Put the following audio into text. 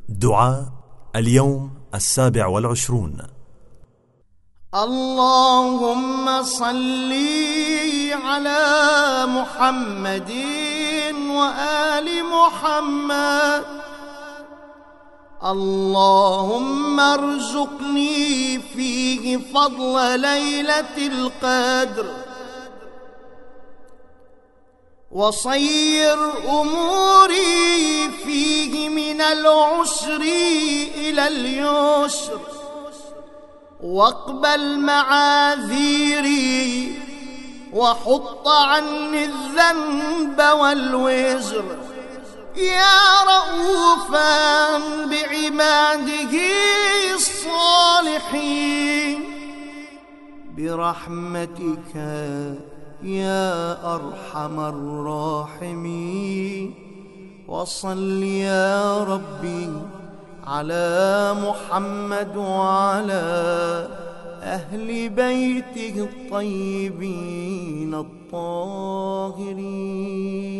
دعاء اليوم 27. اللهم صل على محمد وآل محمد. اللهم ارزقني فيه فضل ليلة القدر، وصير أموري فيه من العسر إلى اليسر، واقبل معاذيري وحط عني الذنب والوزر. يا رؤوفا بعباده الصالحين، برحمتك يا أرحم الراحمين. وصل يا ربي على محمد وعلى أهل بيته الطيبين الطاهرين.